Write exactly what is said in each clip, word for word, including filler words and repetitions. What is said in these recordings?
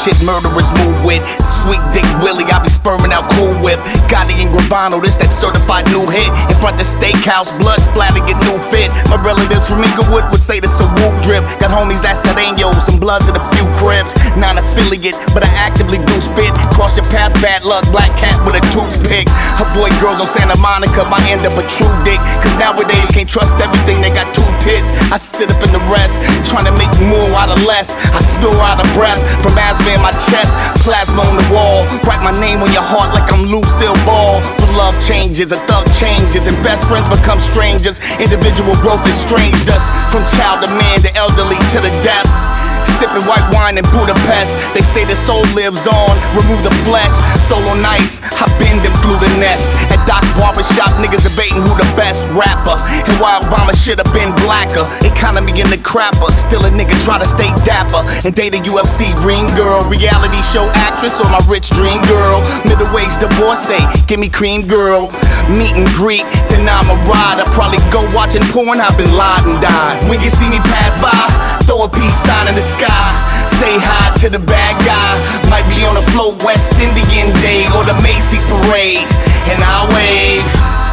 shit murderers move with. Sweet Dick Willie, I be sperming out Cool Whip. Gotti and Gravano, this that certified new hit. In front the steakhouse, blood splatter, get new fit. My relatives from Inglewood would say this a whoop drip. Got homies that's Sereños, some bloods and a few Crips. Non-affiliate, but I actively do spit. Cross your path, bad luck, black cat with a toothpick. Avoid girls on Santa Monica, might end up a true dick. Cause nowadays can't trust everything, they got two tits. I sit up in the rest, trying to make more out of less. I snore out of breath from asthma in my chest. Plasma on the wall, write my name on your heart like I'm Lucille Ball. For love changes, a thug changes, and best friends become strangers. Individual growth estranged us. From child to man, the elderly to the deaf. Sipping white wine in Budapest. They say the soul lives on, remove the flesh. Soul on ice, I bend and flew the nest. At Doc's barbershop, niggas debating who the best rapper. And why Obama should've been blacker. Economy in the crapper, still a nigga try to stay dapper. And date a U F C ring girl, reality show actress or my rich dream girl. Middle-aged divorcee, give me cream girl. Meet and greet, then I'm a rider. Probably go watching porn, I've been lied and died. When you see me pass by, throw a peace sign in the sky. Say hi to the bad guy. Might be on a float West Indian Day or the Macy's parade. And I'll wave,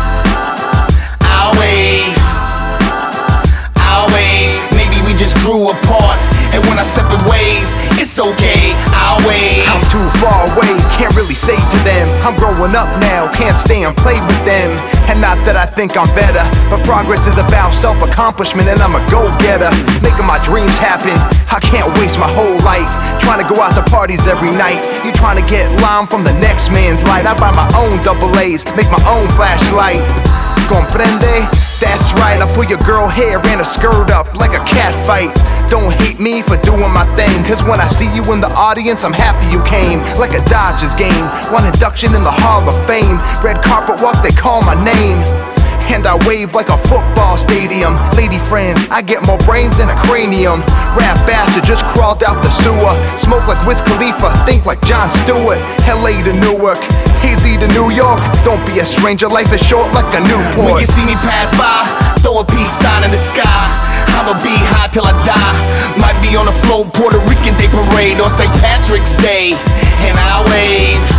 I'll wave, I'll wave. Maybe we just grew apart, and when I separate ways, it's okay, I'll wave. I'm too far away, can't really say to them. I'm growing up now, can't stay and play with them. And not that I think I'm better, but progress is about self-accomplishment, and I'm a go-getter. Making my dreams happen, I can't waste my whole life trying to go out to parties every night. You trying to get lime from the next man's light. I buy my own double A's, make my own flashlight. Comprende? That's right, I put your girl hair and a skirt up like a cat fight. Don't hate me for doing my thing, cause when I see you in the audience, I'm happy you came. Like a Dodgers game, one induction in the Hall of Fame. Red carpet walk, they call my name, and I wave like a football stadium. Lady friends, I get more brains than a cranium. Rap bastard just crawled out the sewer. Smoke like Wiz Khalifa, think like Jon Stewart. L A to Newark, Hazy to New York. Don't be a stranger, life is short like a Newport. When you see me pass by, throw a peace sign in the sky. I'ma be high till I die. Might be on a float, Puerto Rican Day Parade or Saint Patrick's Day. And I'll wave,